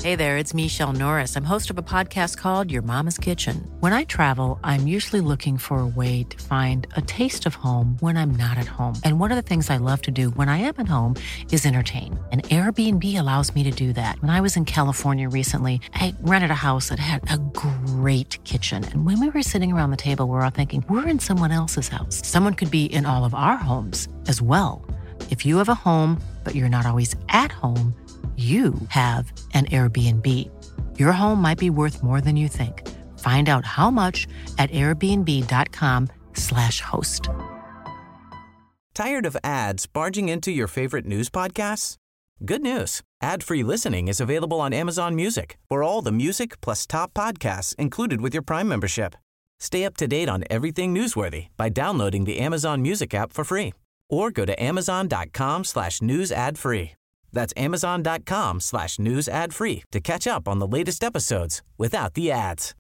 Hey there, it's Michelle Norris. I'm host of a podcast called Your Mama's Kitchen. When I travel, I'm usually looking for a way to find a taste of home when I'm not at home. And one of the things I love to do when I am at home is entertain. And Airbnb allows me to do that. When I was in California recently, I rented a house that had a great kitchen. And when we were sitting around the table, we were all thinking, we're in someone else's house. Someone could be in all of our homes as well. If you have a home, but you're not always at home, you have an Airbnb. Your home might be worth more than you think. Find out how much at airbnb.com/host. Tired of ads barging into your favorite news podcasts? Good news. Ad-free listening is available on Amazon Music for all the music plus top podcasts included with your Prime membership. Stay up to date on everything newsworthy by downloading the Amazon Music app for free or go to amazon.com/news ad free. That's amazon.com/news ad free to catch up on the latest episodes without the ads.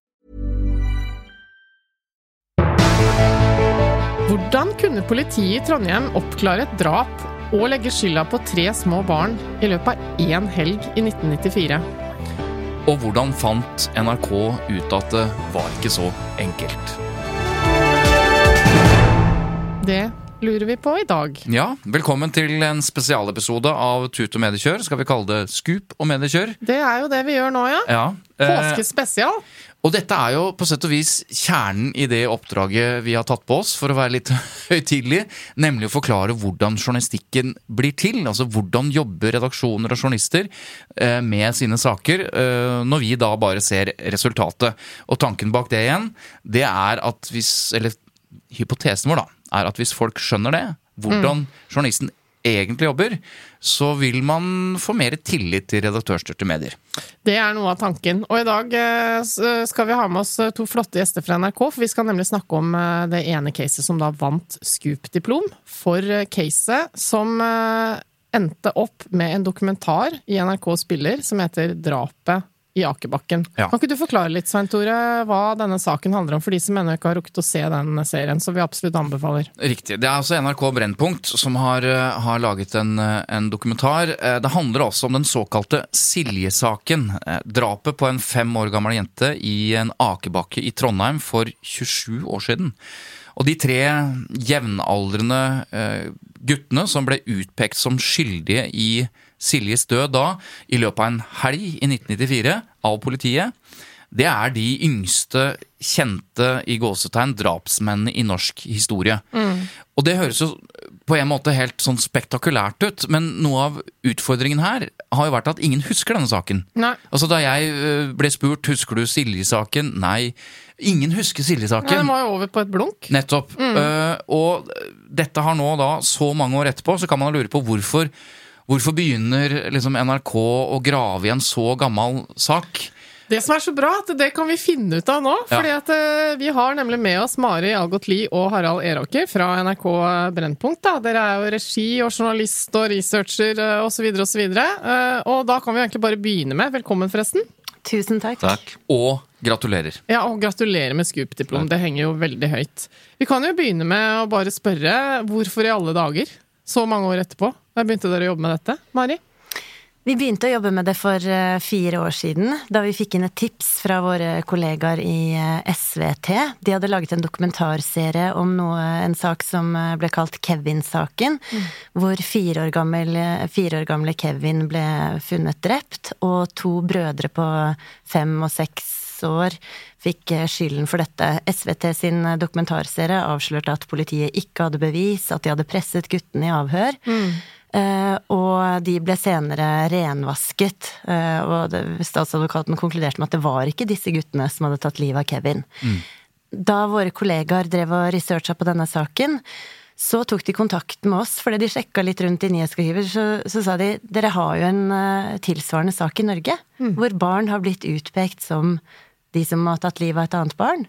Hvordan kunne politiet I Trondheim oppklare et drap og legge skylda på 3 små barn I løpet av en helg I 1994? Og hvordan fant NRK ut at det var ikke så enkelt? Det lurer vi på I dag. Ja, velkommen til en spesialepisode av Tut og Mediekjør. Skal vi kalle det Skup og Mediekjør? Det jo det vi gjør nå, ja. Ja. Påskespesial. Og dette jo på sett og vis kjernen I det oppdraget vi har tatt på oss, for å være litt høytidelig, nemlig å forklare hvordan journalistikken blir til, altså hvordan jobber redaksjoner og journalister med sine saker, når vi da bare ser resultatet. Og tanken bak det igjen, det at hvis, eller hypotesen vår da, at hvis folk skjønner det, hvordan journalisten egentlig jobber, så vil man få mer tillit til redaktørstyrte medier. Det noe av tanken. Og I dag skal vi ha med oss 2 flotte gjester fra NRK, for vi skal nemlig snakke om det ene caset som da vant Scoop-diplom, for caset som endte opp med en dokumentar I NRK Spiller som heter Drapet I Akebakken. Ja. Kan ikke du forklare litt, Svein Tore, hva denne saken handler om for de som ennå ikke har rukket å se den serien, så vi absolutt anbefaler. Riktig. Det altså NRK Brennpunkt som har laget en dokumentar. Det handler også om den såkalte Silje-saken. Drapet på en 5 år gammel jente I en akebakke I Trondheim for 27 år siden. Og de 3 jevnaldrende guttene som ble utpekt som skyldige I Siljes død da, I løpet av en helg I 1994 av politiet, det de yngste kjente I gåsetegn drapsmennene I norsk historie. Og det høres jo på en måte helt sånn spektakulært ut, men noe av utfordringen her har jo vært at ingen husker denne saken. Nei. Altså da jeg ble spurt, husker du Silje-saken? Nei, ingen husker Silje-saken. Nei, den var jo over på et blunk. Nettopp. Og dette har nå da så mange år etterpå, så kan man lure på hvorfor begynner liksom NRK å grave I en så gammel sak? Det som så bra, at det kan vi finne ut av nå, fordi at vi har nemlig med oss Mari Algot Lie og Harald Eråker fra NRK Brennpunkt. Da. Dere jo regi og journalist og researcher og så videre og så videre. Og da kan vi egentlig bare begynne med. Velkommen forresten. Tusen takk. Takk. Og gratulerer. Ja, og gratulerer med Scoop-diplom. Det henger jo veldig høyt. Vi kan jo begynne med å bare spørre, hvorfor I alle dager? Så mange år etterpå. Da begynte dere å jobbe med dette, Mari? Vi begynte å jobbe med det for 4 år siden, da vi fikk inn et tips fra våre kollegaer I SVT. De hadde laget en dokumentarserie om en sak som ble kalt Kevin-saken, hvor 4 år gamle Kevin ble funnet drept, og 2 brødre på 5 og 6 år fikk skylden for dette. SVT sin dokumentarserie avslørte at politiet ikke hadde bevis, at de hadde presset guttene I avhør, og de ble senere renvasket, og statsadvokaten konkluderte med at det var ikke disse guttene som hadde tatt livet av Kevin. Da våre kollegaer drev og researchet på denne saken, så tok de kontakt med oss, fordi de sjekket litt rundt I nyhetsarkiver, så sa de, dere har jo en tilsvarende sak I Norge, hvor barn har blitt utpekt som de som har tatt livet av et annet barn.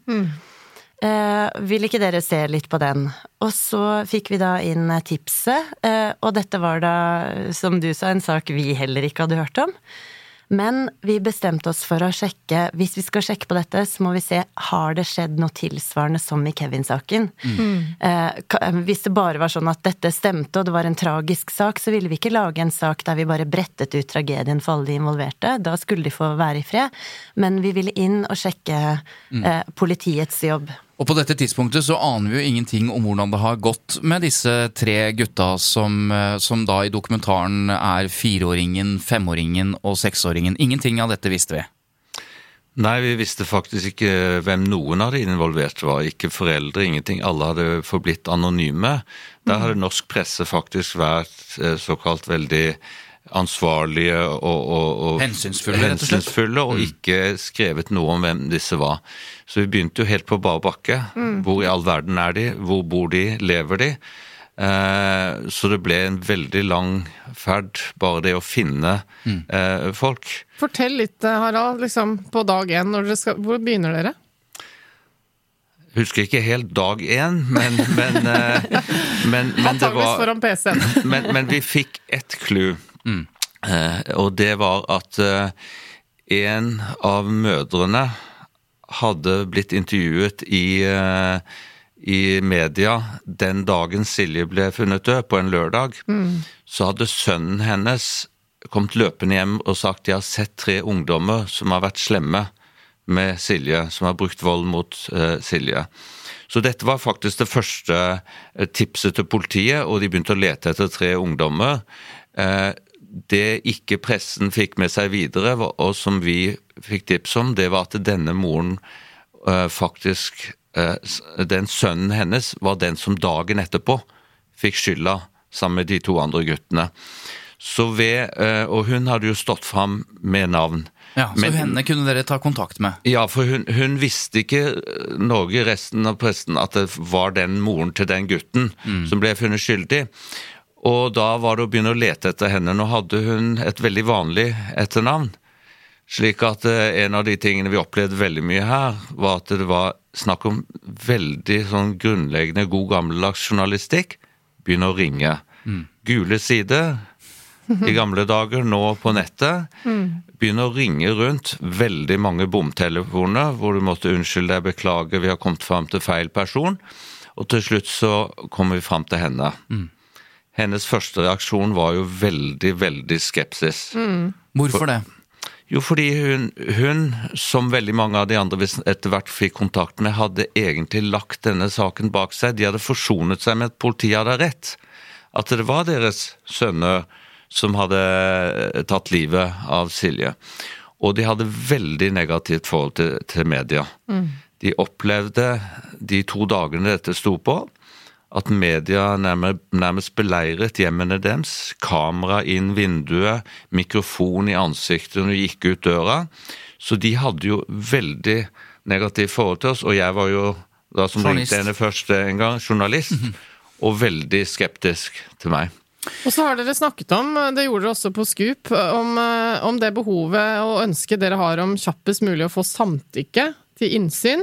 Vil ikke dere se litt på den? Og så fikk vi da inn tipset, og dette var da, som du sa, en sak vi heller ikke hadde hørt om. Men vi bestemte oss for å sjekke, hvis vi skal sjekke på dette, så må vi se, har det skjedd noe tilsvarende som i Kevin-saken? Hvis det bare var sånn at dette stemte, og det var en tragisk sak, så ville vi ikke lage en sak der vi bare brettet ut tragedien for alle de involverte. Da skulle de få være i fred. Men vi ville inn og sjekke politiets jobb. Og på dette tidspunktet så aner vi jo ingenting om hvordan det har gått med disse 3 gutta som da i dokumentaren 4-åringen, 5-åringen og 6-åringen. Ingenting av dette visste vi. Nei, vi visste faktisk ikke hvem noen av de involverte var. Ikke foreldre, ingenting. Alle hadde forblitt anonyme. Der hadde norsk presse faktisk vært såkalt veldig ansvarlige og hensynsfulle og ikke skrevet noe om hvem disse var. Så vi begynte jo helt på bar bakke. Hvor i all verden de? Hvor bor de? Lever de? Så det ble en veldig lang ferd, bare det å finne folk. Fortell litt, Harald, liksom på dag 1, hvor begynner dere? Husker ikke helt dag 1, men det var foran PC-en. men vi fikk et clue. Og det var at en av mødrene hadde blitt intervjuet i media den dagen Silje ble funnet død på en lørdag. Så hadde sønnen hennes kommet løpende hjem og sagt de har sett 3 ungdommer som har vært slemme med Silje, som har brukt vold mot Silje. Så dette var faktisk det første tipset til politiet, og de begynte å lete etter 3 ungdommer. Det ikke pressen fikk med seg videre, og som vi fikk tips om, det var at denne moren faktisk, den sønnen hennes, var den som dagen etterpå fikk skylda sammen med de 2 andre guttene. Og hun hadde jo stått fram med navn. Ja, så henne kunne dere ta kontakt med? Ja, for hun visste ikke Norge, resten av pressen, at det var den moren til den gutten som ble funnet skyldig. Og da var det å begynne å lete etter henne. Nå hadde hun et veldig vanlig etternavn, slik at en av de tingene vi opplevde veldig mye her, var at det var snakk om veldig sånn grunnleggende god gammeldags journalistikk. Begynne å ringe. Gule sider i gamle dager, nå på nettet. Begynne å ringe rundt veldig mange bomtelefoner, hvor du måtte unnskylde deg, beklage, vi har kommet frem til feil person. Og til slutt så kommer vi frem til henne. Hennes første reaksjon var jo veldig, veldig skepsis. Hvorfor det? Jo, fordi hun, som veldig mange av de andre vi etter hvert fikk kontakt med, hadde egentlig lagt denne saken bak seg. De hadde forsonet seg med at politiet hadde rett. At det var deres sønner som hadde tatt livet av Silje. Og de hadde veldig negativt forhold til media. De opplevde de 2 dagene dette sto på, at media nærmest beleiret hjemmene deres, kamera inn vinduet, mikrofon i ansiktet når de gikk ut døra. Så de hadde jo veldig negativt forhold til oss, og jeg var jo da som ringte henne først en gang, journalist, og veldig skeptisk til meg. Og så har dere snakket om, det gjorde dere også på Scoop, om det behovet og ønsket dere har om kjappest mulig å få samtykke til innsyn,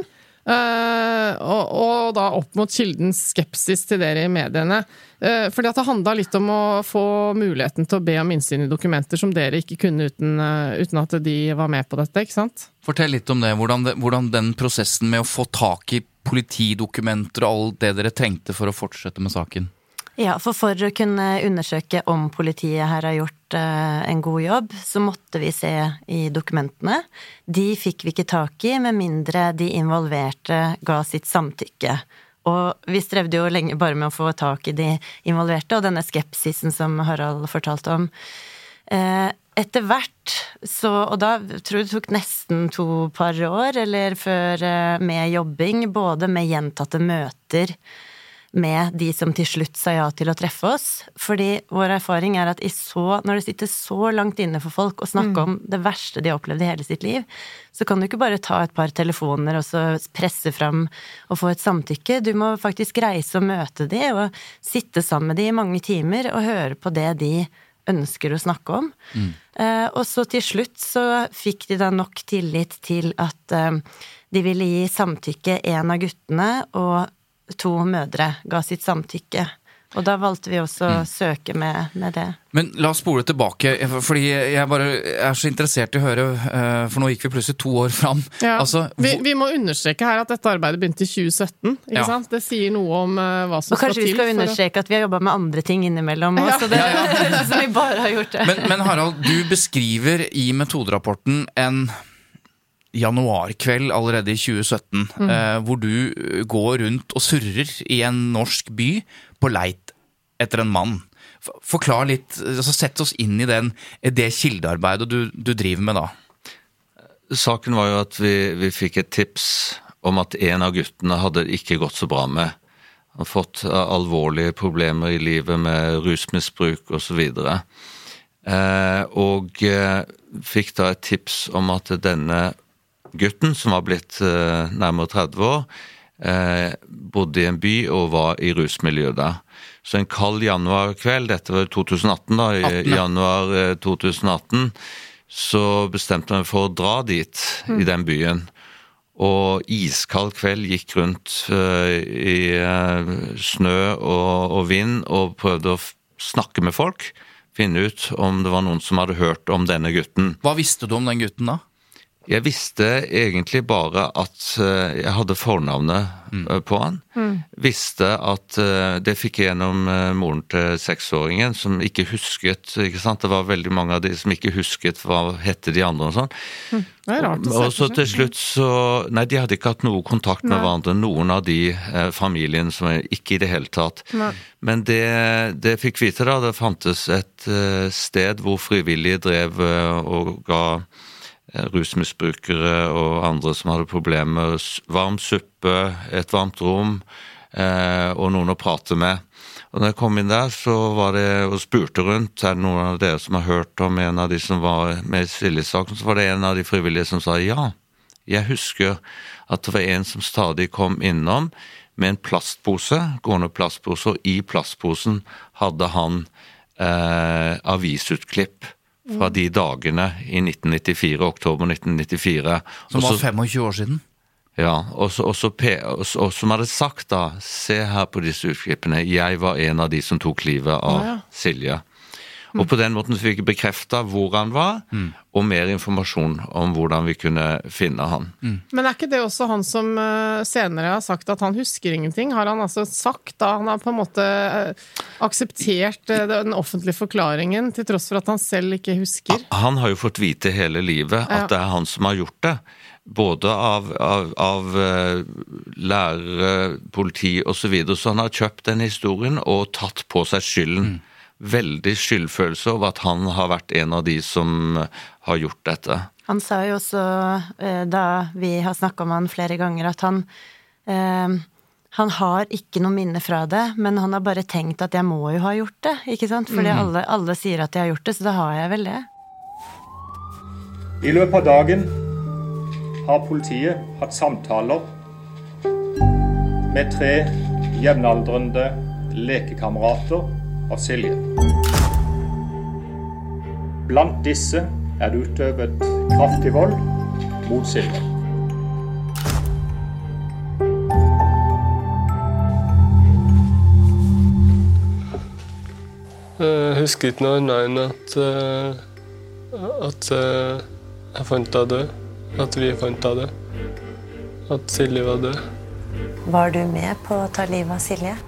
og da opp mot kildens skepsis til dere i mediene. Fordi at det handlet litt om å få muligheten til å be om innsyn i dokumenter som dere ikke kunne uten at de var med på dette, ikke sant? Fortell litt om det, hvordan den prosessen med å få tak i politidokumenter og alt det dere trengte for å fortsette med saken. Ja, for å kunne undersøke om politiet her har gjort en god jobb, så måtte vi se i dokumentene. De fikk vi ikke tak i, med mindre de involverte ga sitt samtykke. Og vi strevde jo lenge bare med å få tak i de involverte, og denne skepsisen som Harald fortalte om. Etter hvert, og da tror jeg det tok nesten 2 par år, eller før med jobbing, både med gjentatte møter, med de som til slutt sa ja til å treffe oss, fordi vår erfaring er at når det sitter så langt inne for folk å snakke om det verste de har opplevd i hele sitt liv, så kan du ikke bare ta et par telefoner og så presse fram og få et samtykke. Du må faktisk reise og møte de, og sitte sammen med de i mange timer og høre på det de ønsker å snakke om. Og så til slutt så fikk de da nok tillit til at de ville gi samtykke en av guttene, og 2 mødre ga sitt samtykke. Og da valgte vi også å søke med det. Men la oss spole tilbake, fordi jeg bare er så interessert i å høre, for nå gikk vi plutselig 2 år fram. Ja, altså, vi må understreke her at dette arbeidet begynte i 2017, ikke sant? Det sier noe om hva som skal til. Og kanskje vi skal understreke at vi har jobbet med andre ting innimellom også, det som vi bare har gjort det. Men Harald, du beskriver i metoderapporten en januarkveld allerede i 2017, hvor du går rundt og surrer i en norsk by på leit etter en mann. Forklar litt, altså sett oss inn i det kildearbeidet du driver med da. Saken var jo at vi fikk et tips om at en av guttene hadde ikke gått så bra med. Han hadde fått alvorlige problemer i livet med rusmisbruk og så videre. Og fikk da et tips om at denne gutten, som var blitt nærmere 30 år, bodde i en by og var i rusmiljøet der. Så en kald januarkveld, dette var 2018 da, i januar 2018, så bestemte han for å dra dit, i den byen. Og iskald kveld gikk rundt i snø og vind, og prøvde å snakke med folk, finne ut om det var noen som hadde hørt om denne gutten. Hva visste du om den gutten da? Jeg visste egentlig bare at jeg hadde fornavnet på han. Visste at det fikk jeg gjennom moren til 6-åringen, som ikke husket, ikke sant? Det var veldig mange av de som ikke husket hva hette de andre og sånn. Det er rart å se. Og så til slutt så, nei, de hadde ikke hatt noe kontakt med hverandre, noen av de familien som ikke i det hele tatt. Nei. Men det fikk vite da, det fantes et sted hvor frivillige drev og ga rusmisbrukere og andre som hadde problemer, varm suppe, et varmt rom og noen å prate med. Og når jeg kom inn der, så var det og spurte rundt, er det noen av dere som har hørt om en av de som var med i Silje-saken, så var det en av de frivillige som sa ja. Jeg husker at det var en som stadig kom innom med en plastpose, gående plastpose, og i plastposen hadde han avisutklipp fra de dagene i 1994, oktober 1994. Som var 25 år siden? Ja, og som hadde sagt da, se her på disse utklippene, jeg var en av de som tok livet av Silje. Og på den måten fikk vi bekreftet hvor han var, og mer informasjon om hvordan vi kunne finne han. Men er ikke det også han som senere har sagt at han husker ingenting? Har han altså sagt da, han har på en måte akseptert den offentlige forklaringen, til tross for at han selv ikke husker? Han har jo fått vite hele livet at det er han som har gjort det. Både av lærere, politi og så videre, så han har kjøpt den historien og tatt på seg skylden. Veldig skyldfølelse over at han har vært en av de som har gjort dette. Han sa jo også, da vi har snakket om han flere ganger, at han har ikke noe minne fra det, men han har bare tenkt at jeg må jo ha gjort det, ikke sant? Fordi alle sier at jeg har gjort det, så da har jeg vel det. I løpet av dagen har politiet hatt samtaler med 3 jevnaldrende lekekamerater av Silje. Blant disse er det utøvet kraftig vold mot Silje. Jeg husker ikke noe annet enn at jeg fant deg død, at vi fant deg død, at Silje var død. Var du med på å ta livet av Silje?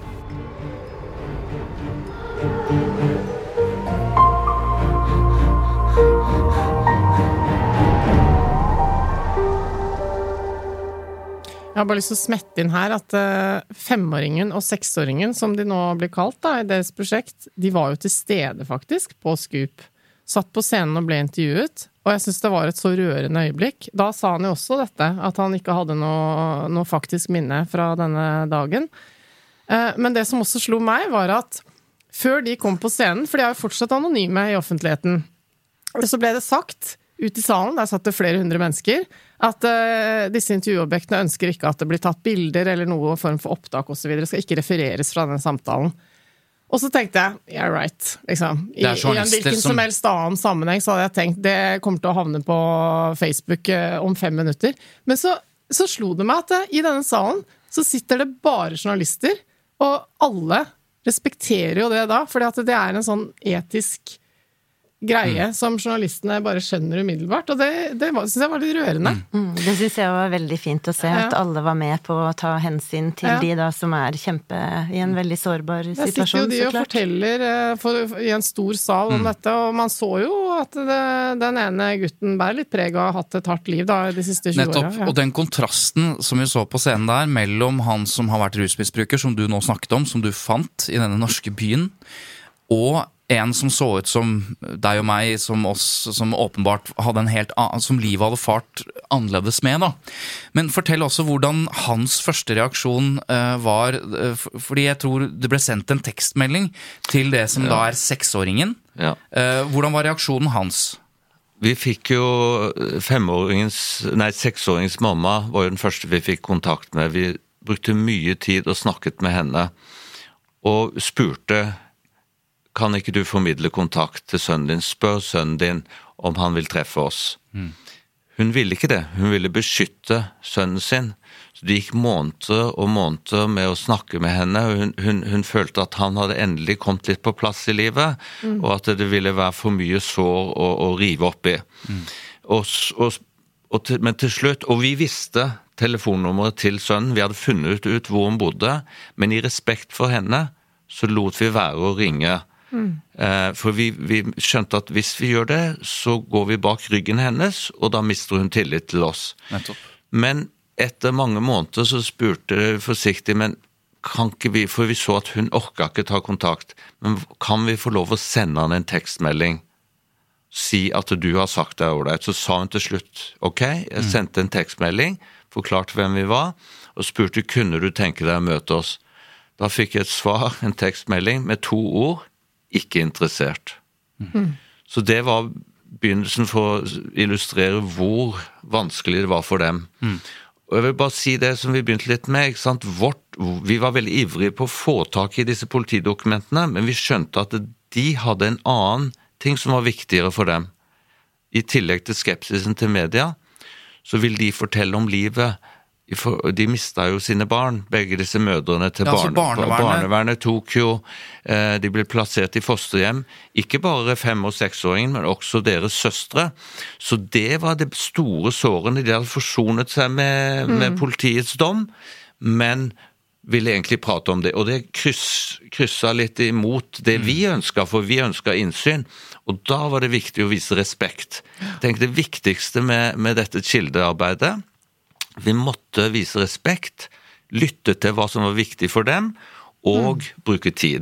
Jeg har bare lyst til å smette inn her at 5-åringen og 6-åringen, som de nå blir kalt da, i deres prosjekt, de var jo til stede faktisk på Scoop. Satt på scenen og ble intervjuet, og jeg synes det var et så rørende øyeblikk. Da sa han jo også dette, at han ikke hadde noe faktisk minne fra denne dagen. Men det som også slo meg var at før de kom på scenen, for de er jo fortsatt anonyme i offentligheten, så ble det sagt ut i salen, der satt det flere hundre mennesker, at disse intervjuobjektene ønsker ikke at det blir tatt bilder eller noe form for opptak og så videre, skal ikke refereres fra den samtalen. Og så tenkte jeg, yeah right, liksom. I en hvilken som helst annen sammenheng så hadde jeg tenkt, det kommer til å havne på Facebook om 5 minutter. Men så slo det meg at i denne salen så sitter det bare journalister, og alle respekterer jo det da, fordi at det en sånn etisk greie som journalistene bare skjønner umiddelbart, og det synes jeg var litt rørende. Det synes jeg var veldig fint å se, at alle var med på å ta hensyn til de da som kjempe i en veldig sårbar situasjon, så klart. Der sitter jo de og forteller i en stor sal om dette, og man så jo at den ene gutten bærer litt preg av å ha hatt et hardt liv da, de siste 20 årene. Nettopp, og den kontrasten som vi så på scenen der, mellom han som har vært rusmisbruker, som du nå snakket om, som du fant i denne norske byen, og en som så ut som deg og meg, som oss, som åpenbart hadde en helt annen, som livet hadde fart annerledes med da. Men fortell også hvordan hans første reaksjon var, fordi jeg tror det ble sendt en tekstmelding til det som da 6-åringen. Ja. Hvordan var reaksjonen hans? Vi fikk jo 6-åringens mamma var jo den første vi fikk kontakt med. Vi brukte mye tid og snakket med henne, og spurte, kan ikke du formidle kontakt til sønnen din? Spør sønnen din om han vil treffe oss. Hun ville ikke det. Hun ville beskytte sønnen sin. Så det gikk måneder og måneder med å snakke med henne. Hun følte at han hadde endelig kommet litt på plass i livet, og at det ville være for mye sår å rive opp i. Men til slutt, og vi visste telefonnummeret til sønnen, vi hadde funnet ut hvor hun bodde, men i respekt for henne, så lot vi være å ringe. For vi skjønte at hvis vi gjør det, så går vi bak ryggen hennes, og da mister hun tillit til oss. Nettopp. Men etter mange måneder så spurte jeg forsiktig, men kan ikke vi, for vi så at hun orket ikke ta kontakt, men kan vi få lov å sende han en tekstmelding? Si at du har sagt det ordentlig. Så sa hun til slutt, ok, jeg sendte en tekstmelding, forklarte hvem vi var, og spurte, kunne du tenke deg å møte oss? Da fikk jeg et svar, en tekstmelding med 2 ord, ikke interessert. Så det var begynnelsen for å illustrere hvor vanskelig det var for dem. Og jeg vil bare si det som vi begynte litt med, ikke sant? Vi var veldig ivrige på å få tak i disse politidokumentene, men vi skjønte at de hadde en annen ting som var viktigere for dem. I tillegg til skepsisen til media, så vil de fortelle om livet. De mistet jo sine barn, begge disse mødrene til barnevernet tok jo, de ble plassert i fosterhjem, ikke bare 5- og 6-åringen, men også deres søstre. Så det var det store sårene, de hadde forsonet seg med politiets dom, men ville egentlig prate om det, og det krysset litt imot det vi ønsket, for vi ønsket innsyn, og da var det viktig å vise respekt. Jeg tenker det viktigste med dette kildearbeidet, vi måtte vise respekt, lytte til hva som var viktig for dem, og bruke tid.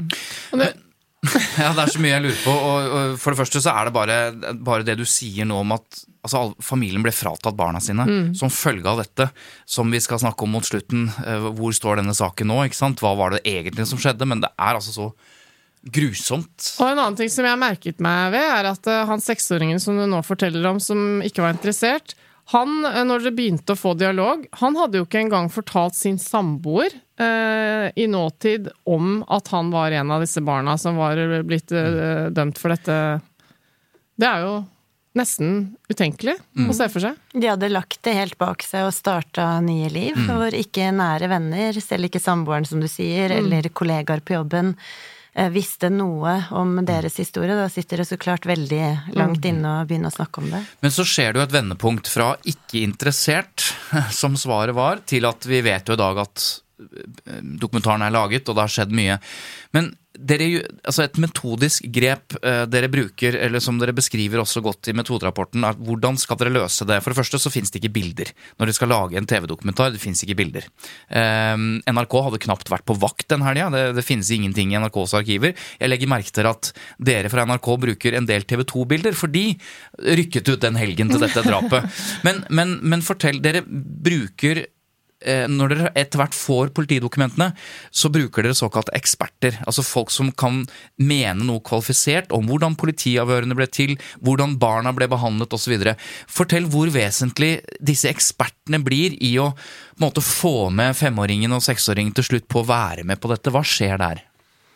Ja, det så mye jeg lurer på, og for det første så det bare det du sier nå om at familien ble fratatt barna sine, som følge av dette, som vi skal snakke om mot slutten, hvor står denne saken nå, ikke sant? Hva var det egentlig som skjedde, men det altså så grusomt. Og en annen ting som jeg merket meg ved, at han 6-åringen som du nå forteller om, som ikke var interessert, han, når det begynte å få dialog, han hadde jo ikke engang fortalt sin samboer i nåtid om at han var en av disse barna som var blitt dømt for dette. Det jo nesten utenkelig å se for seg. De hadde lagt det helt bak seg og startet nye liv, hvor ikke nære venner, selv ikke samboeren som du sier, eller kollegaer på jobben, visste noe om deres historie, da sitter det så klart veldig langt inne å begynne å snakke om det. Men så skjer det jo et vendepunkt fra ikke interessert, som svaret var, til at vi vet jo i dag at dokumentaren laget, og det har skjedd mye. Men dere, altså et metodisk grep dere bruker, eller som dere beskriver også godt i metoderapporten, hvordan skal dere løse det? For det første så finnes det ikke bilder. Når dere skal lage en TV-dokumentar, det finnes ikke bilder. NRK hadde knapt vært på vakt den helgen, det finnes ingenting i NRKs arkiver. Jeg legger merke til at dere fra NRK bruker en del TV2-bilder, for de rykket ut den helgen til dette drapet. Men fortell, dere bruker når dere etter hvert får politidokumentene, så bruker dere såkalte eksperter, altså folk som kan mene noe kvalifisert om hvordan politiavhørene ble til, hvordan barna ble behandlet og så videre. Fortell hvor vesentlig disse ekspertene blir i å på en måte få med 5-åringen og 6-åringen til slutt på å være med på dette. Hva skjer der?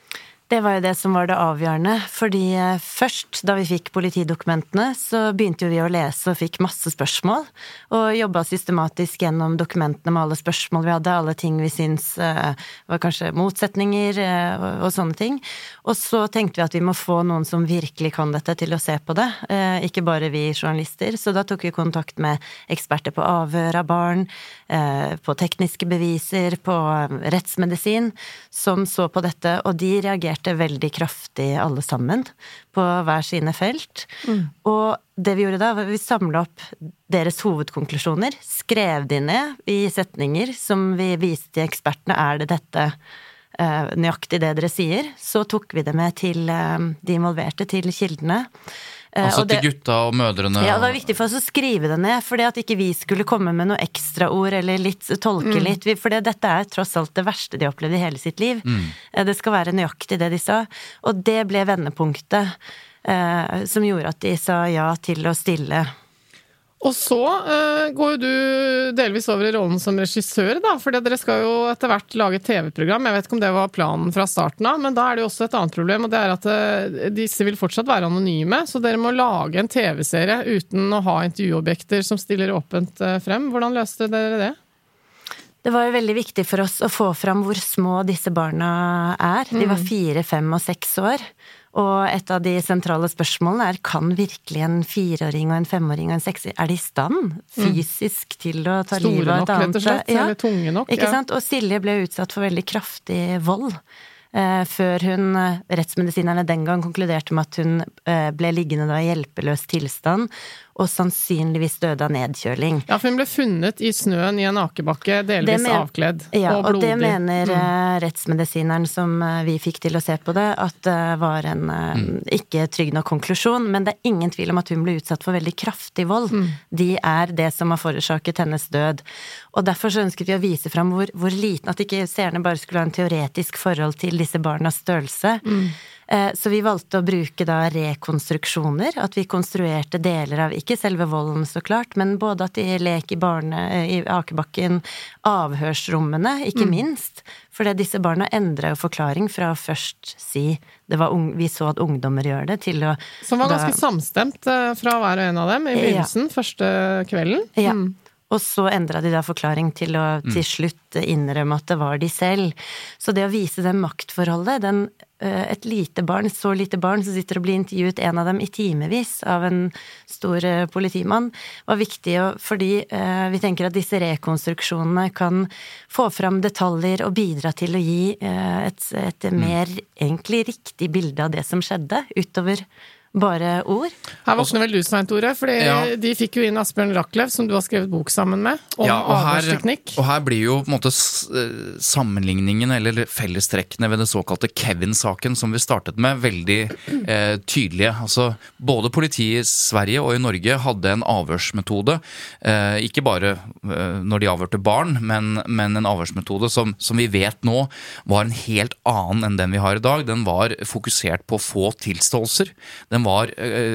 Det var jo det som var det avgjørende, fordi først da vi fikk politidokumentene, så begynte jo vi å lese og fikk masse spørsmål, og jobbet systematisk gjennom dokumentene med alle spørsmål vi hadde, alle ting vi synes var kanskje motsetninger og sånne ting. Og så tenkte vi at vi må få noen som virkelig kan dette til å se på det, ikke bare vi journalister, så da tok vi kontakt med eksperter på avhør av barn, på tekniske beviser, på rettsmedisin, som så på dette, og de reagerte veldig kraftig alle sammen på hver sine felt. Og det vi gjorde da, var at vi samlet opp deres hovedkonklusjoner, skrev de ned i setninger som vi viste til ekspertene, det dette nøyaktig det dere sier, så tok vi det med til de involverte, til kildene. Altså til gutta og mødrene? Ja, det var viktig for oss å skrive det ned, fordi at ikke vi skulle komme med noe ekstra ord, eller tolke litt, for dette tross alt det verste de opplevde i hele sitt liv. Det skal være nøyaktig det de sa, og det ble vendepunktet som gjorde at de sa ja til å stille. Og så går jo du delvis over i rollen som regissør, da, fordi dere skal jo etter hvert lage et TV-program. Jeg vet ikke om det var planen fra starten av, men da det jo også et annet problem, og det at disse vil fortsatt være anonyme, så dere må lage en TV-serie uten å ha intervjuobjekter som stiller åpent frem. Hvordan løste dere det? Det var jo veldig viktig for oss å få fram hvor små disse barna De var 4, 5 og 6 år. Og et av de sentrale spørsmålene kan virkelig en 4-åring og en 5-åring og en 6-åring, de i stand fysisk til å ta livet av et annet? Store nok, rett og slett, eller tunge nok. Ikke sant? Og Silje ble utsatt for veldig kraftig vold. Før rettsmedisinerne den gang konkluderte med at hun ble liggende da i hjelpeløs tilstand, og sannsynligvis døde av nedkjøling. Ja, for hun ble funnet i snøen i en akebakke, delvis avkledd og blodig. Ja, og det mener rettsmedisineren som vi fikk til å se på det, at det var en ikke trygg nok konklusjon, men det ingen tvil om at hun ble utsatt for veldig kraftig vold. De det som har forårsaket hennes død. Og derfor så ønsket vi å vise frem hvor liten, at ikke seerne bare skulle ha en teoretisk forhold til disse barnas størrelse. Så vi valgte å bruke da rekonstruksjoner, at vi konstruerte deler av, ikke selve volden så klart, men både at de lek i akebakken, avhørsrommene, ikke minst, for disse barna endret jo forklaring fra å først si vi så at ungdommer gjør det, til å... Som var ganske samstemt fra hver og en av dem i begynnelsen, første kvelden. Ja. Og så endret de da forklaring til å til slutt innrømme at det var de selv. Så det å vise det maktforholdet, et lite barn, så lite barn, som sitter og blir intervjuet en av dem i timevis av en stor politimann, var viktig, fordi vi tenker at disse rekonstruksjonene kan få fram detaljer og bidra til å gi et mer egentlig riktig bilde av det som skjedde, utover bare ord. Her våkner vel du, Svein Tore, fordi de fikk jo inn Asbjørn Rachlew, som du har skrevet bok sammen med, om avhørsteknikk. Og her blir jo på en måte sammenligningen, eller fellestrekkene ved det såkalte Kevin-saken, som vi startet med, veldig tydelige. Altså, både politiet i Sverige og i Norge hadde en avhørsmetode, ikke bare når de avhørte barn, men en avhørsmetode som vi vet nå var en helt annen enn den vi har i dag. Den var fokusert på få tilståelser. Den var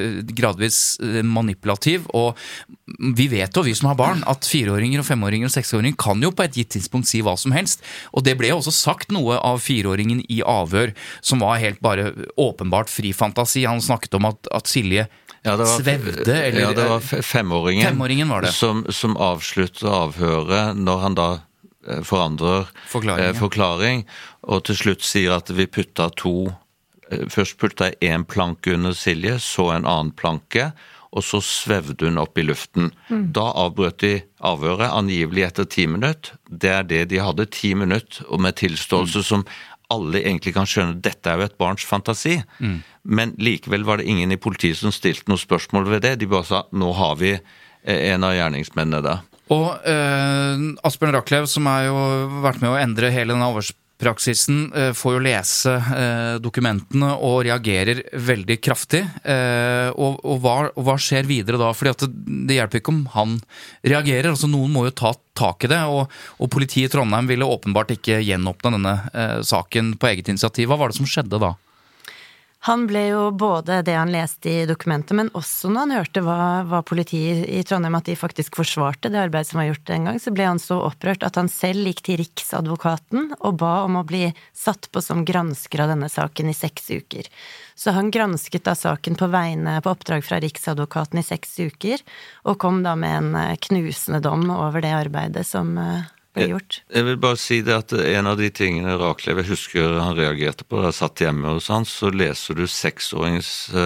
gradvis manipulativ, og vi vet jo, vi som har barn, at 4-åringer og 5-åringer og 6-åringer kan jo på et gitt tidspunkt si hva som helst, og det ble jo også sagt noe av 4-åringen i avhør, som var helt bare åpenbart fri fantasi. Han snakket om at Silje svevde, eller... Ja, det var 5-åringen var det. Som avsluttet avhøret når han da forandrer forklaring, og til slutt sier at vi først puttet jeg en planke under Silje, så en annen planke, og så svevde hun opp i luften. Da avbrøt de avhøret, angivelig etter 10 minutter. Det det de hadde, 10 minutter, og med tilståelse som alle egentlig kan skjønne, dette jo et barns fantasi. Men likevel var det ingen i politiet som stilte noe spørsmål ved det. De bare sa, nå har vi en av gjerningsmennene der. Og Asbjørn Rachlew, som jo vært med å endre hele den avhørspraksisen, får jo lese dokumentene og reagerer veldig kraftig. Og hva skjer videre da? Fordi at det hjelper ikke om han reagerer. Altså noen må jo ta tak i det, og politiet i Trondheim ville åpenbart ikke gjenåpne denne saken på eget initiativ. Hva var det som skjedde da? Han ble jo både det han leste i dokumentet, men også når han hørte hva politiet i Trondheim, at de faktisk forsvarte det arbeidet som var gjort den gang, så ble han så opprørt at han selv gikk til Riksadvokaten og ba om å bli satt på som gransker av denne saken i 6 uker. Så han gransket da saken på oppdrag fra Riksadvokaten i 6 uker, og kom da med en knusende dom over det arbeidet som ble gjort. Jeg vil bare si det at en av de tingene Raklev, jeg husker han reagerte på, da jeg satt hjemme hos han, så leser du 6-åringens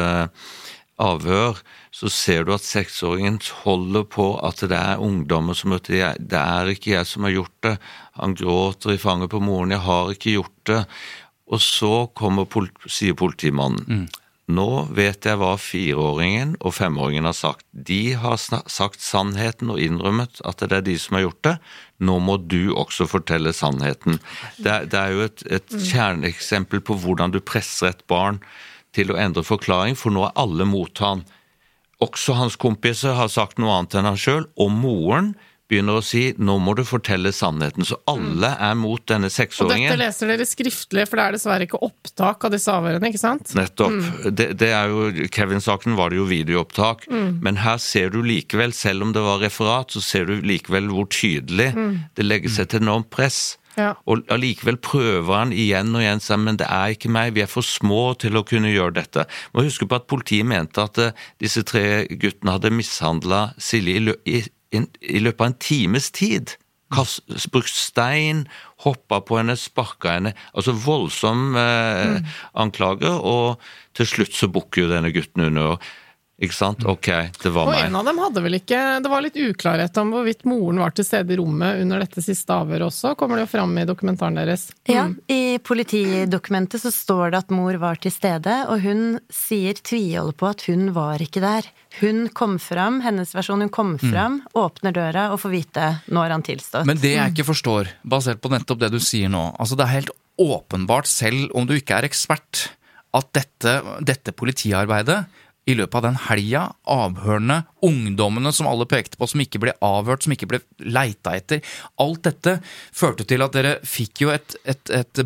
avhør, så ser du at 6-åringen holder på at det ungdommer som møter, det ikke jeg som har gjort det, han gråter i fanget på moren, jeg har ikke gjort det, og så sier politimannen, nå vet jeg hva 4-åringen og 5-åringen har sagt. De har sagt sannheten og innrømmet at det de som har gjort det. Nå må du også fortelle sannheten. Det jo et kjerneeksempel på hvordan du presser et barn til å endre forklaring, for nå alle mot han. Også hans kompiser har sagt noe annet enn han selv, og moren begynner å si, nå må du fortelle sannheten. Så alle mot denne 6-åringen. Og dette leser dere skriftlig, for det dessverre ikke opptak av disse avhørene, ikke sant? Nettopp. Det jo, Kevin-saken var det jo videoopptak, men her ser du likevel, selv om det var referat, så ser du likevel hvor tydelig det legger seg til enormt press. Ja. Og allikevel prøver han igjen og igjen, men det ikke meg, vi for små til å kunne gjøre dette. Må huske på at politiet mente at disse 3 guttene hadde mishandlet Silje i løpet av en times tid. Brukt stein, hoppet på henne, sparket henne, altså voldsom anklager, og til slutt så bukker jo denne gutten under. Ikke sant? Ok, det var meg. Og en av dem hadde vel ikke, det var litt uklarhet om hvorvidt moren var til stede i rommet under dette siste avhøret også, kommer det jo frem i dokumentaren deres. Ja, i politidokumentet så står det at mor var til stede, og hun tviholder på at hun var ikke der. Hun kom frem, hennes versjon, hun kom frem, åpner døra og får vite når han tilstått. Men det jeg ikke forstår, basert på nettopp det du sier nå, altså det helt åpenbart, selv om du ikke ekspert, at dette politiarbeidet i løpet av den helga, avhørende, ungdommene som alle pekte på, som ikke ble avhørt, som ikke ble leita etter. Alt dette førte til at dere fikk jo et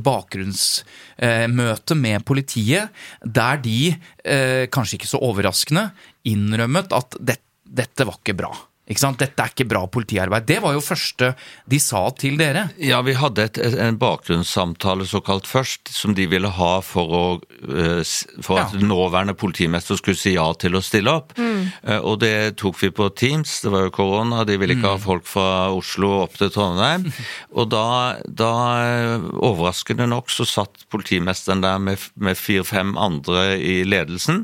bakgrunnsmøte med politiet, der de, kanskje ikke så overraskende, innrømmet at dette var ikke bra. Ikke sant? Dette ikke bra politiarbeid. Det var jo første de sa til dere. Ja, vi hadde en bakgrunnssamtale såkalt først, som de ville ha for at nåværende politimester skulle si ja til å stille opp. Og det tok vi på Teams, det var jo korona, de ville ikke ha folk fra Oslo opp til Trondheim. Og da overraskende nok så satt politimesteren der med 4-5 andre i ledelsen.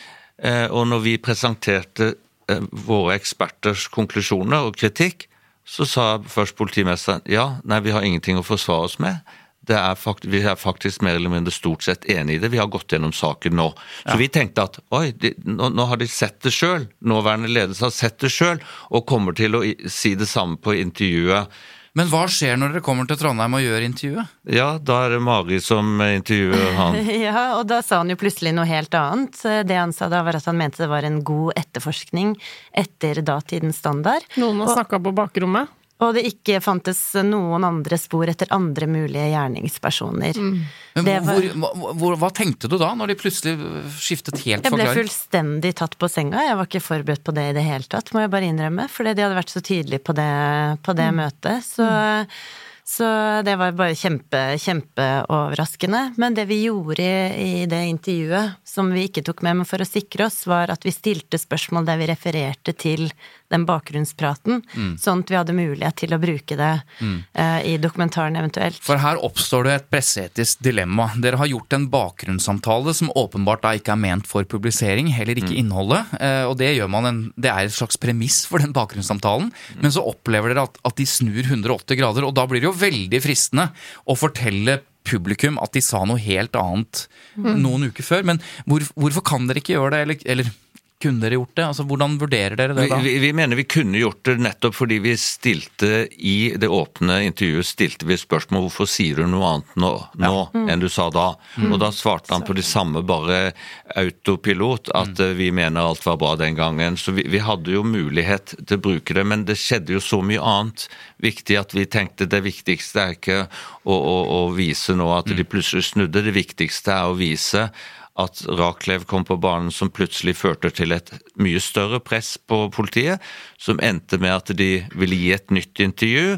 Og når vi presenterte våre eksperters konklusjoner og kritikk, så sa først politimesteren, vi har ingenting å forsvare oss med. Vi faktisk mer eller mindre stort sett enige i det. Vi har gått gjennom saken nå. Så vi tenkte at, nå har de sett det selv. Nåværende ledelse har sett det selv, og kommer til å si det samme på intervjuet. Men hva skjer når dere kommer til Trondheim og gjør intervjuet? Ja, da det Mari som intervjuer han. Ja, og da sa han jo plutselig noe helt annet. Det han sa da var at han mente det var en god etterforskning etter datidens standard. Noen har snakket på bakrommet. Og det ikke fantes noen andre spor etter andre mulige gjerningspersoner. Men hva tenkte du da, når de plutselig skiftet helt forklaring? Jeg ble fullstendig tatt på senga. Jeg var ikke forberedt på det i det hele tatt, må jeg bare innrømme. Fordi de hadde vært så tydelige på det møtet. Så det var bare kjempeoverraskende. Men det vi gjorde i det intervjuet, som vi ikke tok med, men for å sikre oss, var at vi stilte spørsmål der vi refererte til den bakgrunnspraten, sånn at vi hadde mulighet til å bruke det i dokumentaren eventuelt. For her oppstår det et presseetisk dilemma. Dere har gjort en bakgrunnssamtale som åpenbart da ikke ment for publisering, heller ikke innholdet, og det gjør det et slags premiss for den bakgrunnssamtalen, men så opplever dere at de snur 180 grader, og da blir det jo veldig fristende å fortelle publikum at de sa noe helt annet noen uker før, men hvorfor kan dere ikke gjøre det, eller kunne dere gjort det? Altså, hvordan vurderer dere det da? Vi mener vi kunne gjort det nettopp fordi vi stilte i det åpne intervjuet, stilte vi spørsmål, hvorfor sier du noe annet nå enn du sa da? Og da svarte han på det samme, bare autopilot, at vi mener alt var bra den gangen. Så vi hadde jo mulighet til å bruke det, men det skjedde jo så mye annet viktig at vi tenkte det viktigste ikke å vise nå at de plutselig snudde, det viktigste å vise at Raklev kom på banen som plutselig førte til et mye større press på politiet, som endte med at de ville gi et nytt intervju,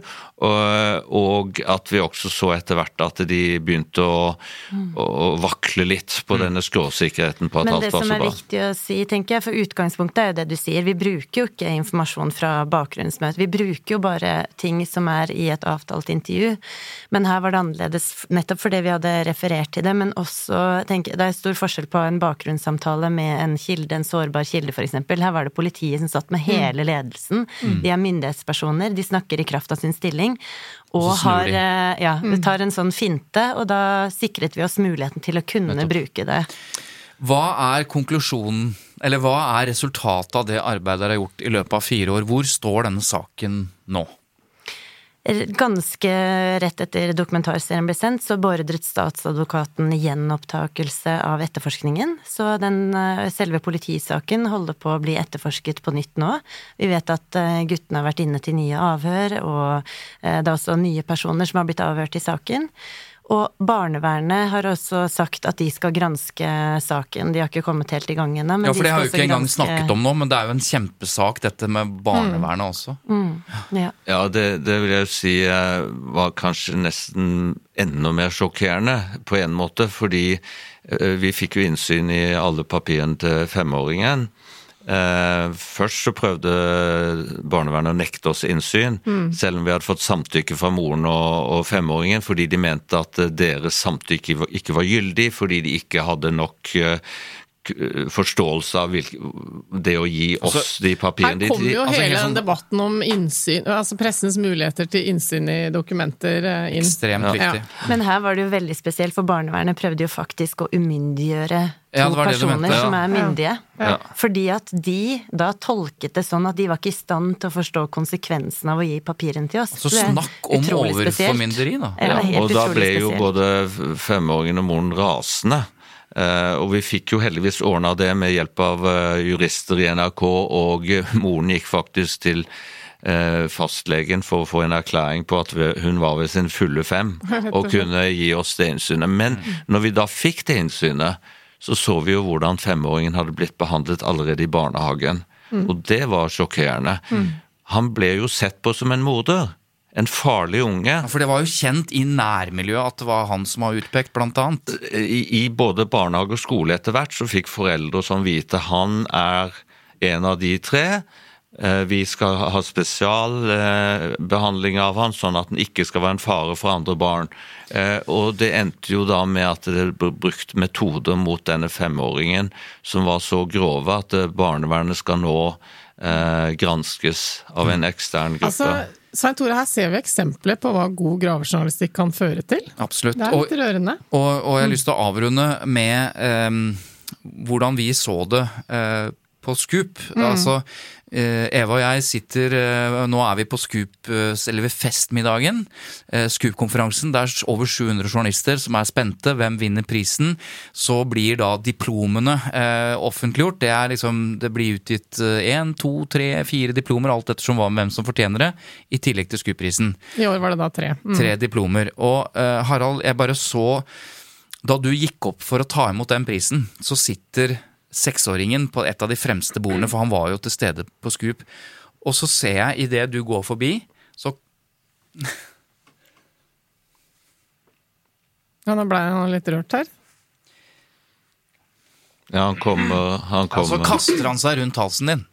og at vi også så etter hvert at de begynte å vakle litt på denne skråsikkerheten på at alt var så bra. Men det som viktig å si, tenker jeg, for utgangspunktet jo det du sier, vi bruker jo ikke informasjon fra bakgrunnsmøtet, vi bruker jo bare ting som i et avtalt intervju, men her var det annerledes nettopp fordi vi hadde referert til det, men også, tenker jeg, det stor forskjell på en bakgrunnssamtale med en kilde, en sårbar kilde for eksempel. Her var det politiet som satt med hele ledelsen. De myndighetspersoner, de snakker i kraft av sin stilling, og har, det tar en sånn finte, og da sikret vi oss muligheten til å kunne bruke det. Hva konklusjonen, eller hva resultatet av det arbeidet dere har gjort i løpet av 4 år? Hvor står denne saken nå? Ganske rett etter dokumentarserien ble sendt, så beordret statsadvokaten gjenopptakelse av etterforskningen. Så selve politisaken holder på å bli etterforsket på nytt nå. Vi vet at guttene har vært inne til nye avhør, og det også nye personer som har blitt avhørt i saken. Og barnevernet har også sagt at de skal granske saken. De har ikke kommet helt i gang ennå. Ja, for det har vi ikke engang snakket om nå, men det jo en kjempesak dette med barnevernet også. Ja, det vil jeg si var kanskje nesten enda mer sjokkerende på en måte, fordi vi fikk jo innsyn i alle papirene til 5-åringen. Først så prøvde barnevernet å nekte oss innsyn, selv om vi hadde fått samtykke fra moren og 5-åringen, fordi de mente at deres samtykke ikke var gyldig, fordi de ikke hadde nok forståelse av det å gi oss de papirene. Her kommer jo hele den debatten om innsyn, altså pressens muligheter til innsyn i dokumenter inn. Ekstremt viktig. Men her var det jo veldig spesielt, for barnevernet prøvde jo faktisk å umyndiggjøre to personer som myndige. Fordi at de da tolket det sånn at de var ikke i stand til å forstå konsekvensen av å gi papirene til oss. Så snakk om overformynderi da. Og da ble jo både 5-åringen og moren rasende. Og vi fikk jo heldigvis ordnet det med hjelp av jurister i NRK, og moren gikk faktisk til fastlegen for å få en erklæring på at hun var ved sin fulle 5 og kunne gi oss det innsynet. Men når vi da fikk det innsynet, så vi jo hvordan 5-åringen hadde blitt behandlet allerede i barnehagen. Og det var sjokkerende. Han ble jo sett på som en morder. En farlig unge. Ja, for det var jo kjent i nærmiljøet at det var han som var utpekt, blant annet. I både barnehage og skole etter hvert så fikk foreldre som vite han en av de 3. Vi skal ha spesialbehandling av han, sånn at han ikke skal være en fare for andre barn. Og det endte jo da med at det ble brukt metoder mot denne 5-åringen som var så grove at barnevernet skal nå granskes av en ekstern gruppe. Altså, Svein Tore, her ser vi eksempler på hva god gravejournalistikk kan føre til. Absolutt. Det litt rørende. Og jeg har lyst til å avrunde med hvordan vi så det på Scoop. Altså, Eva og jeg sitter, nå vi på Scoop, eller ved festmiddagen, Scoop-konferansen, det over 700 journalister som spente, hvem vinner prisen, så blir da diplomene offentliggjort, liksom, det blir utgitt 1, 2, 3, 4 diplomer, alt etter som var hvem som fortjener det, i tillegg til Scoop-prisen. I år var det da 3. 3 diplomer, og Harald, jeg bare så, da du gikk opp for å ta imot den prisen, så sitter 6-åringen på et av de fremste bordene, for han var jo til stede på Scoop. Og så ser jeg, i det du går forbi, så... Ja, nå ble han litt rørt her. Ja, han kommer. Så kaster han seg rundt halsen din.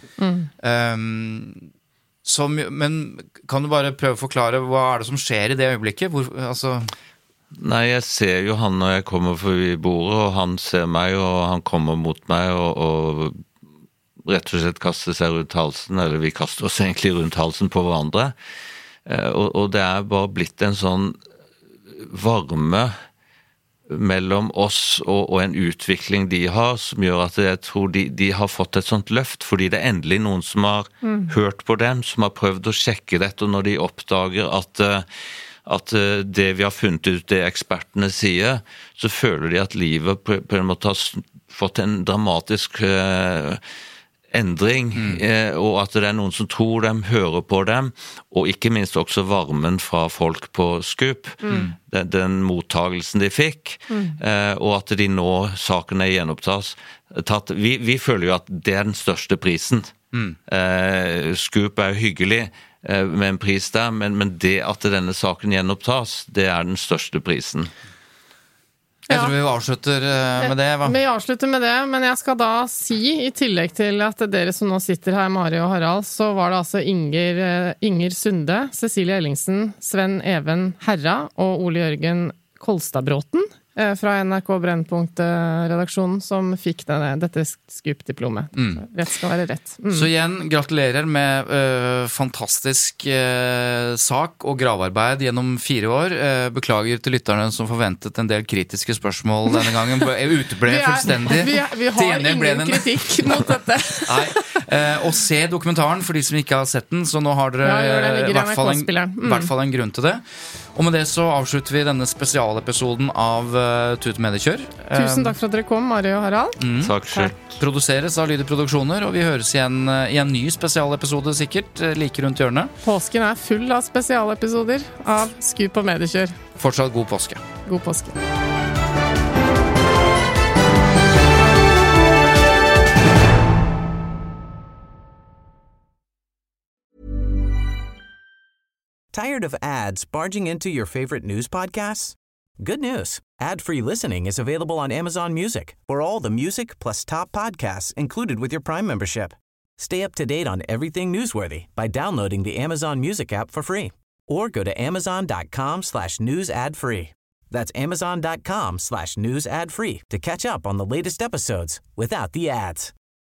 Men kan du bare prøve å forklare, hva det som skjer i det øyeblikket? Nei, jeg ser jo han når jeg kommer forbi bordet, og han ser meg, og han kommer mot meg, og rett og slett kaster seg rundt halsen, eller vi kaster oss egentlig rundt halsen på hverandre. Og det bare blitt en sånn varme mellom oss og en utvikling de har, som gjør at jeg tror de har fått et sånt løft, fordi det endelig noen som har hørt på dem, som har prøvd å sjekke dette, og når de oppdager at det vi har funnet ut, det ekspertene sier, så føler de at livet på en måte har fått en dramatisk endring, og at det noen som tror dem, hører på dem, og ikke minst også varmen fra folk på Scoop, den mottagelsen de fikk, og at de nå, saken gjenopptatt. Vi føler jo at det den største prisen. Scoop jo hyggelig med en pris der, men det at denne saken gjenopptas, det den største prisen. Jeg tror vi avslutter med det, hva? Vi avslutter med det, men jeg skal da si, i tillegg til at dere som nå sitter her, Mari og Harald, så var det altså Inger Sunde, Cecilie Ellingsen, Sven Even Herra og Ole Jørgen Kolstadbråten fra NRK Brennpunkt-redaksjonen som fikk dette Scoop-diplomet. Rett skal være rett. Så igjen, gratulerer med fantastisk sak og gravarbeid gjennom 4 år. Beklager til lytterne som forventet en del kritiske spørsmål denne gangen. Uteble fullstendig. Vi har ingen kritikk mot dette. Nei, og se dokumentaren for de som ikke har sett den, så nå har dere i hvert fall en grunn til det. Og med det så avslutter vi denne spesialepisoden av Tut Mediekjør. Tusen takk for at dere kom, Mari og Harald. Takk selv. Produseres av Lyder Produksjoner, og vi høres igjen i en ny spesialepisode sikkert, like rundt hjørnet. Påsken full av spesialepisoder av Scoop og Mediekjør. Fortsatt god påske. God påske. Tired of ads barging into your favorite news podcasts? Good news. Ad-free listening is available on Amazon Music for all the music plus top podcasts included with your Prime membership. Stay up to date on everything newsworthy by downloading the Amazon Music app for free or go to amazon.com/news ad free. That's amazon.com/news ad free to catch up on the latest episodes without the ads.